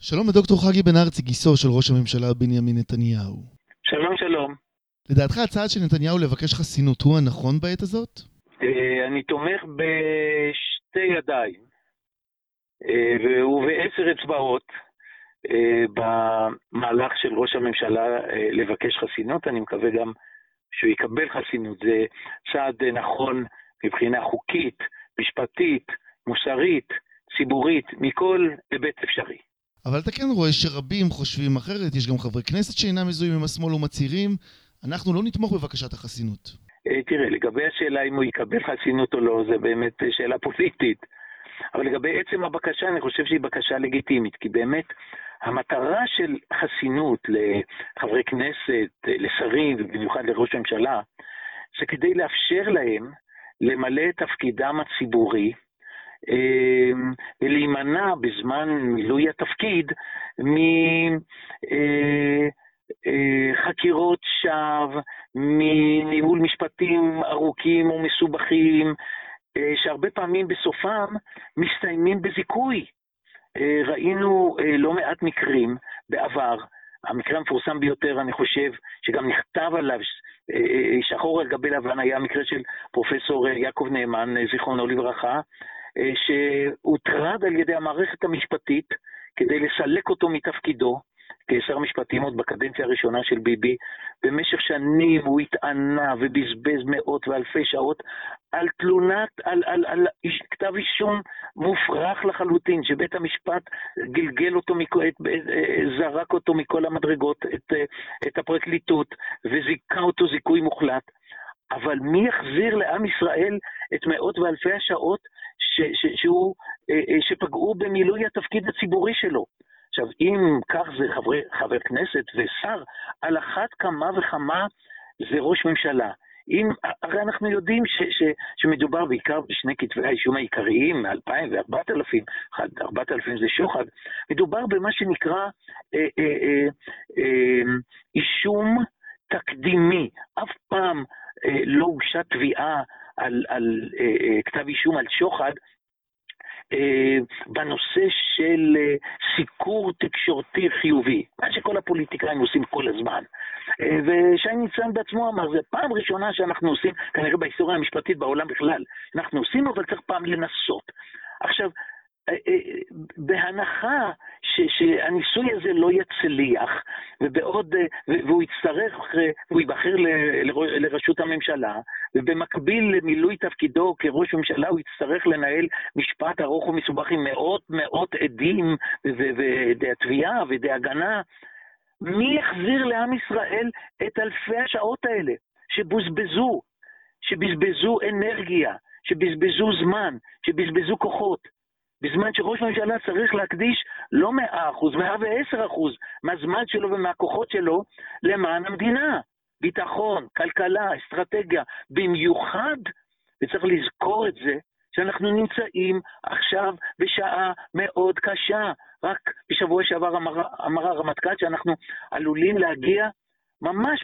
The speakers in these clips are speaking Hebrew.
שלום לדוקטור חגי בן ארצי, גיסו של ראש הממשלה בנימין נתניהו. שלום, שלום. לדעתך הצעד של נתניהו לבקש חסינות הוא הנכון בעת הזאת? אני תומך בשתי ידיים ובעשר אצבעות במהלך של ראש הממשלה לבקש חסינות. אני מקווה גם שהוא יקבל חסינות. זה צעד נכון מבחינה חוקית, משפטית, מוסרית, ציבורית, מכל היבט אפשרי. אבל אתה כן רואה שרבים חושבים אחרת, יש גם חברי כנסת שאינם מזוהים עם השמאל ומצהירים, אנחנו לא נתמוך בבקשת החסינות. תראה, לגבי השאלה אם הוא יקבל חסינות או לא, זה באמת שאלה פוליטית. אבל לגבי עצם הבקשה, אני חושב שהיא בקשה לגיטימית, כי באמת המטרה של חסינות לחברי כנסת, לשרים, ובמיוחד לראש הממשלה, זה כדי לאפשר להם למלא את תפקידם הציבורי, ולהימנע בזמן מילוי התפקיד מחקירות שווא, מניהול משפטים ארוכים ומסובכים, שהרבה פעמים בסופם מסתיימים בזיכוי. ראינו לא מעט מקרים בעבר. המקרה המפורסם ביותר, אני חושב, שגם נכתב עליו שחור על גבי לבן, היה המקרה של פרופסור יעקב נאמן, זיכרונו לברכה, שהוטרד על ידי המערכת המשפטית כדי לסלק אותו מתפקידו כשר משפטים עוד בקדנציה הראשונה של ביבי. במשך שנים הוא התענה ובזבז מאות ואלפי שעות על תלונת, על כתב אישום מופרך לחלוטין, שבית המשפט גלגל אותו, זרק אותו מכל המדרגות, את הפרקליטות, וזיקה אותו זיכוי מוחלט. אבל מי יחזיר לעם ישראל את מאות ואלפי השעות שפגעו במילוי התפקיד הציבורי שלו? עכשיו, אם כך זה חבר כנסת ושר, על אחת כמה וכמה זה ראש ממשלה. הרי אנחנו יודעים שמדובר בעיקר בשני כתבי האישום העיקריים, מ-2000 ו-4000, 4000 זה שוחד, מדובר במה שנקרא אישום תקדימי. אף פעם לא הוגשה תביעה על כתב אישום על שוחד, בנושא של סיקור תקשורתי חיובי, מה שכל הפוליטיקאים עושים כל הזמן. ושי ניצן בעצמו אמר, זה פעם ראשונה שאנחנו עושים, כנראה בהיסטוריה המשפטית בעולם בכלל, אנחנו עושים, אבל צריך פעם לנסות. עכשיו, בהנחה שהניסוי הזה לא יצליח, והוא יצטרך, הוא ייבחר לראשות הממשלה, ובמקביל למילוי תפקידו כראש ממשלה, הוא יצטרך לנהל משפט ארוך ומסובך עם מאות עדים, ועדי התביעה ועדי הגנה. מי יחזיר לעם ישראל את אלפי השעות האלה, שבזבזו אנרגיה, שבזבזו זמן, שבזבזו כוחות? בזמן שראש ממשלה צריך להקדיש לא 100%, 110% מהזמן שלו ומהכוחות שלו למען המדינה. ביטחון, כלכלה, אסטרטגיה. במיוחד, וצריך לזכור את זה, שאנחנו נמצאים עכשיו בשעה מאוד קשה. רק בשבוע שעבר אמר הרמטכ"ל שאנחנו עלולים להגיע ממש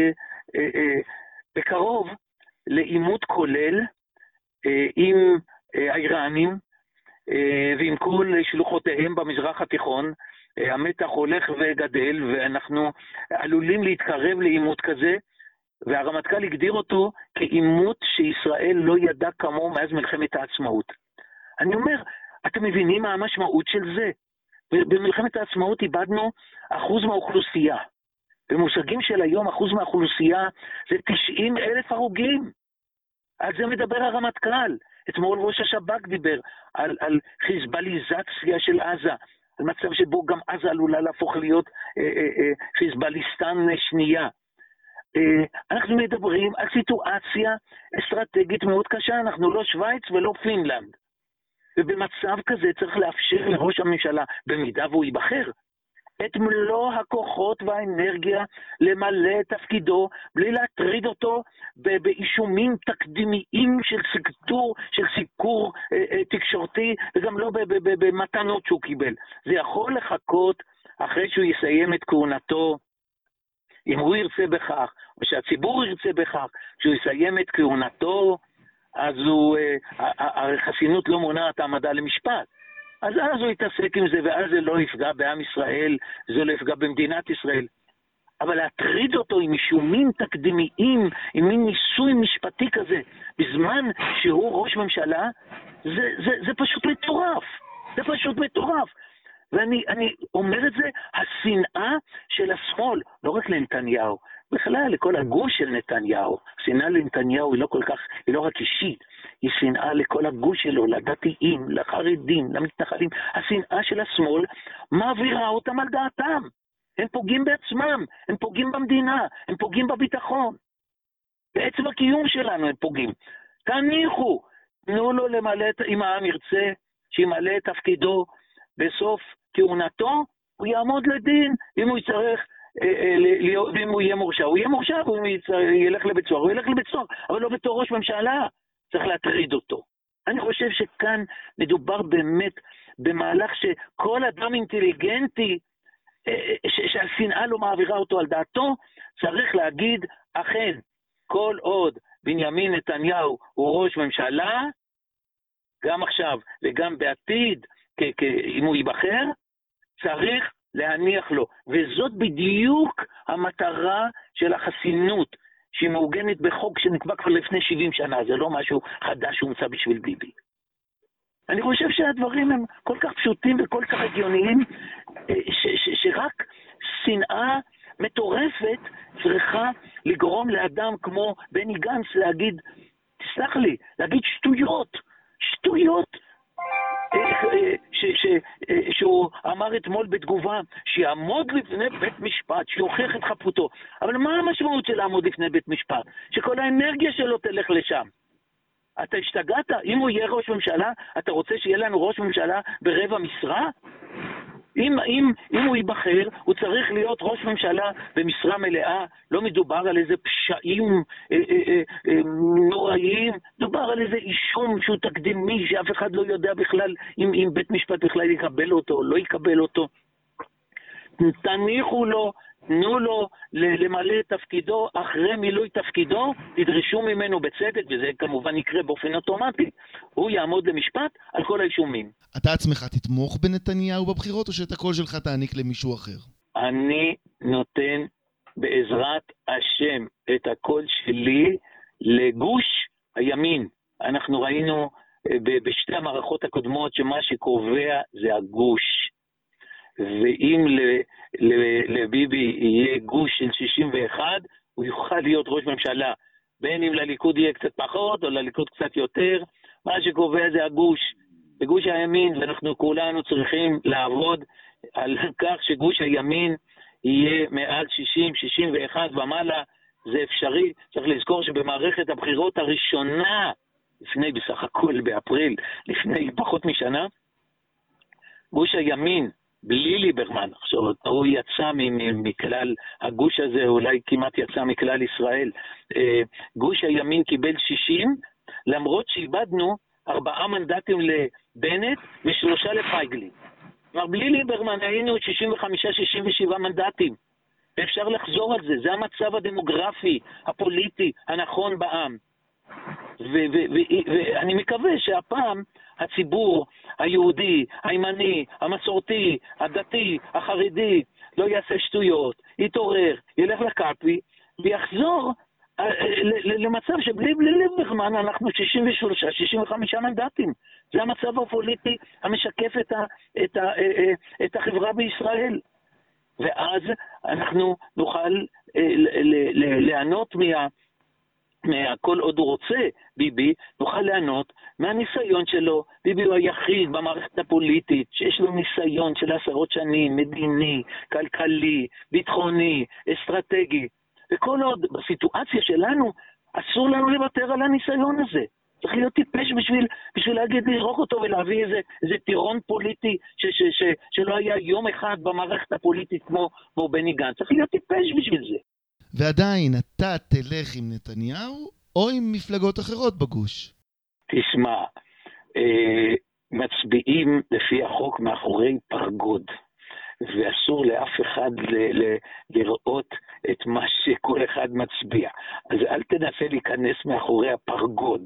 בקרוב לעימות כולל עם האיראנים, ועם כל שלוחותיהם במזרח התיכון. המתח הולך וגדל, ואנחנו עלולים להתקרב לעימות כזה, והרמטכ"ל הגדיר אותו כעימות שישראל לא ידע כמוהו מאז מלחמת העצמאות. אני אומר, אתם מבינים מה המשמעות של זה? במלחמת העצמאות איבדנו 1% מהאוכלוסייה. במושגים של היום 1% מהאוכלוסייה זה 90,000 הרוגים. על זה מדבר הרמטכ"ל. אתמול ראש השב"כ דיבר על חיזבאליזציה של עזה, על מצב שבו גם עזה עלולה להפוך להיות חיזבאליסטן שנייה. אנחנו מדברים על סיטואציה אסטרטגית מאוד קשה, אנחנו לא שוויץ ולא פינלנד. ובמצב כזה צריך לאפשר לראש הממשלה, במידה והוא ייבחר, את מלוא הכוחות והאנרגיה למלא את תפקידו, בלי להטריד אותו באישומים תקדימיים של סיקור תקשורתי, וגם לא במתנות שהוא קיבל. זה יכול לחכות אחרי שהוא יסיים את כהונתו, אם הוא ירצה בכך, או שהציבור ירצה בכך, שהוא יסיים את כהונתו, אז החסינות לא מונעת העמדה למשפט. אז הוא יתעסק עם זה, ואז זה לא יפגע בעם ישראל, זה לא יפגע במדינת ישראל. אבל להטריד אותו עם אישומים תקדימיים, עם מין ניסוי משפטי כזה, בזמן שהוא ראש ממשלה, זה פשוט מטורף. זה פשוט מטורף. ואני אומר את זה, השנאה של השמאל, לא רק לנתניהו, בכלל לכל הגוש של נתניהו. שנאה לנתניהו היא לא רק אישית, היא שנאה לכל הגוש שלו, לדתיים, לחרדים, למתנחלים. השנאה של השמאל מעבירה אותם על דעתם. הם פוגעים בעצמם, הם פוגעים במדינה, הם פוגעים בביטחון. בעצם הקיום שלנו הם פוגעים. תניחו, תנו לו למלא, אם העם ירצה, שימלא את תפקידו בסוף כהונתו, הוא יעמוד לדין. אם הוא יצטרך, אם הוא יהיה מורשע, הוא יהיה מורשע, ואם הוא ילך לבית סוהר, הוא ילך לבית סוהר, אבל לא בתור ראש ממשלה, צריך להטריד אותו. אני חושב שכאן מדובר באמת במהלך שכל אדם אינטליגנטי, שהשנאה לא מעבירה אותו על דעתו, צריך להגיד, אכן, כל עוד בנימין נתניהו הוא ראש ממשלה, גם עכשיו וגם בעתיד, אם הוא ייבחר, צריך להניח לו. וזאת בדיוק המטרה של החסינות, שהיא מעוגנת בחוק שנקבע כבר לפני 70 שנה, זה לא משהו חדש שהומצא בשביל ביבי. אני חושב שהדברים הם כל כך פשוטים וכל כך הגיוניים, שרק שנאה מטורפת צריכה לגרום לאדם כמו בני גנץ להגיד, תסלח לי, להגיד שטויות, שהוא אמר אתמול בתגובה, שיעמוד לפני בית משפט, שיוכיח את חפותו. אבל מה המשמעות של לעמוד לפני בית משפט? שכל האנרגיה שלו תלך לשם. אתה השתגעת? אם הוא יהיה ראש ממשלה, אתה רוצה שיהיה לנו ראש ממשלה ברבע משרה? אם הוא ייבחר, הוא צריך להיות ראש ממשלה במשרה מלאה. לא מדובר על איזה פשעים נוראיים, מדובר על איזה אישום שהוא תקדימי, שאף אחד לא יודע בכלל אם בית משפט בכלל יקבל אותו או לא יקבל אותו. תניחו לו, תנו לו למלא את תפקידו, אחרי מילוי תפקידו, תדרשו ממנו בצדק, וזה כמובן יקרה באופן אוטומטי. הוא יעמוד למשפט על כל האישומים. אתה עצמך תתמוך בנתניהו בבחירות, או שאת הקול שלך תעניק למישהו אחר? אני נותן בעזרת השם את הקול שלי לגוש הימין. אנחנו ראינו בשתי המערכות הקודמות שמה שקובע זה הגוש. ואם לביבי יהיה גוש של 61, הוא יוכל להיות ראש ממשלה. בין אם לליכוד יהיה קצת פחות או לליכוד קצת יותר, מה שקובע זה הגוש. בגוש הימין, ואנחנו כולנו צריכים לעבוד על כך שגוש הימין יהיה מעל 60, 61 ומעלה, זה אפשרי. צריך לזכור שבמערכת הבחירות הראשונה, לפני בסך הכל באפריל, לפני פחות משנה, גוש הימין, בלי ליברמן, עכשיו הוא יצא מכלל, הגוש הזה אולי כמעט יצא מכלל ישראל, גוש הימין קיבל 60, למרות שאיבדנו 4 מנדטים לבנט ו3 לפייגלין. כלומר, בלי ליברמן היינו 65-67 מנדטים. אפשר לחזור על זה, זה המצב הדמוגרפי, הפוליטי, הנכון בעם. ואני מקווה שהפעם הציבור היהודי, הימני, המסורתי, הדתי, החרדי, לא יעשה שטויות, יתעורר, ילך לקלפי, ויחזור למצב שבלי ליברמן אנחנו 63-65 מנדטים. זה המצב הפוליטי המשקף את החברה בישראל. ואז אנחנו נוכל ליהנות כל עוד הוא רוצה, ביבי, נוכל ליהנות מהניסיון שלו. ביבי הוא היחיד במערכת הפוליטית שיש לו ניסיון של 10 שנים, מדיני, כלכלי, ביטחוני, אסטרטגי. וכל עוד בסיטואציה שלנו, אסור לנו לוותר על הניסיון הזה. צריך להיות טיפש בשביל להגיד, לרוק אותו ולהביא איזה טירון פוליטי שלא היה יום אחד במערכת הפוליטית כמו בני גנץ. צריך להיות טיפש בשביל זה. ועדיין, אתה תלך עם נתניהו או עם מפלגות אחרות בגוש? תשמע, מצביעים לפי החוק מאחורי פרגוד. ואסור לאף אחד לראות את מה שכל אחד מצביע. אז אל תנסה להיכנס מאחורי הפרגוד.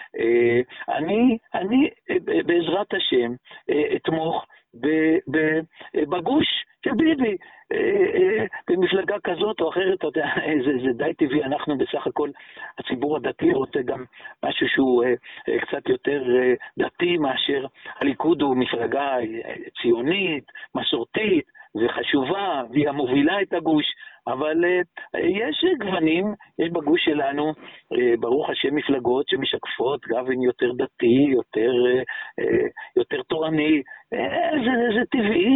אני בעזרת השם אתמוך בגוש של ביבי, במפלגה כזאת או אחרת. אתה יודע, זה די טבעי, אנחנו בסך הכל, הציבור הדתי רוצה גם משהו שהוא קצת יותר דתי מאשר הליכוד. הוא מפלגה ציונית, מסורתית וחשובה, והיא המובילה את הגוש, אבל יש גוונים, יש בגוש שלנו, ברוך השם, מפלגות שמשקפות גוון יותר דתי, יותר תורני. זה טבעי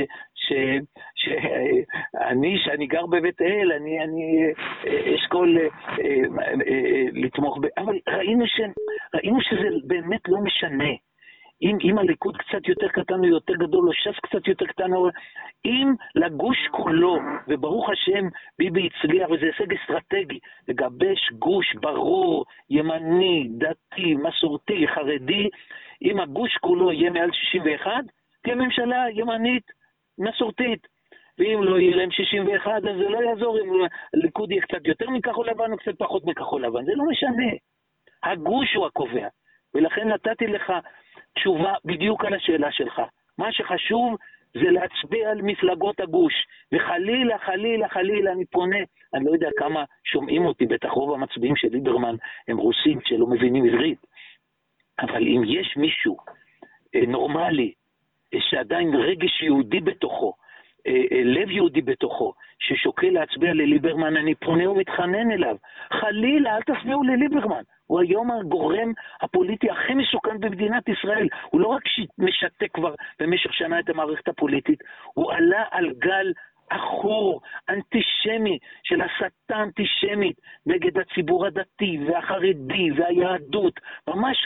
שאני גר בבית אל, אני אשכול לתמוך אבל ראינו שזה באמת לא משנה. אם הליכוד קצת יותר קטן או יותר גדול, או ש"ס קצת יותר קטן, אם לגוש כולו, וברוך השם ביבי הצליח, וזה הישג אסטרטגי, לגבש גוש ברור, ימני, דתי, מסורתי, חרדי, אם הגוש כולו יהיה מעל 61, תהיה ממשלה ימנית, מסורתית. ואם לא יהיה להם 61, אז זה לא יעזור אם הליכוד יהיה קצת יותר מכחול לבן או קצת פחות מכחול לבן. זה לא משנה. הגוש הוא הקובע. ולכן נתתי לך תשובה בדיוק על השאלה שלך. מה שחשוב זה להצביע על מפלגות הגוש. וחלילה, חלילה, חלילה, אני פונה. אני לא יודע כמה שומעים אותי, בטח רוב המצביעים של ליברמן הם רוסים שלא מבינים עברית. אבל אם יש מישהו נורמלי, שעדיין רגש יהודי בתוכו, לב יהודי בתוכו, ששוקל להצביע לליברמן, אני פונה ומתחנן אליו. חלילה, אל תצביעו לליברמן. הוא היום הגורם הפוליטי הכי מסוכן במדינת ישראל. הוא לא רק משתק כבר במשך שנה את המערכת הפוליטית, הוא עלה על גל אחור, אנטישמי, של הסתה אנטישמית נגד הציבור הדתי והחרדי והיהדות. ממש,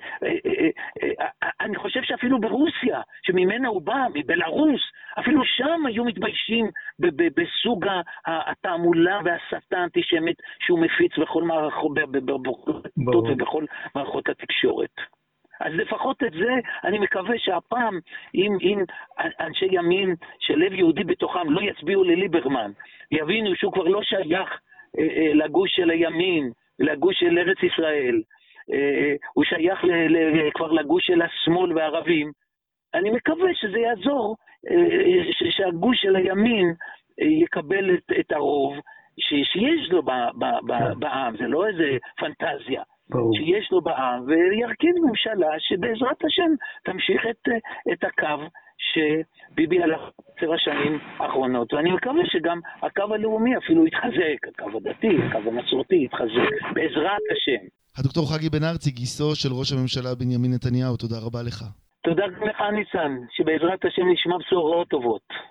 אני חושב שאפילו ברוסיה, שממנה הוא בא, מבלרוס, אפילו שם היו מתביישים בסוג התעמולה והסתה האנטישמית שהוא מפיץ בכל מערכות ובכל מערכות התקשורת. אז לפחות את זה, אני מקווה שהפעם, אם אנשי ימין של לב יהודי בתוכם לא יצביעו לליברמן, יבינו שהוא כבר לא שייך לגוש של הימין, לגוש של ארץ ישראל, הוא שייך כבר לגוש של השמאל והערבים, אני מקווה שזה יעזור, שהגוש של הימין יקבל את הרוב שיש לו בעם, זה לא איזה פנטזיה. שיש לו בעם, וירכיב ממשלה שבעזרת השם תמשיך את הקו שביבי הלך 10 שנים האחרונות, ואני מקווה שגם הקו הלאומי אפילו יתחזק, הקו הדתי, הקו המסורתי יתחזק, בעזרת השם. הדוקטור חגי בן ארצי, גיסו של ראש הממשלה בנימין נתניהו, תודה רבה לך. תודה גם לך ניצן, שבעזרת השם נשמע בשורות טובות.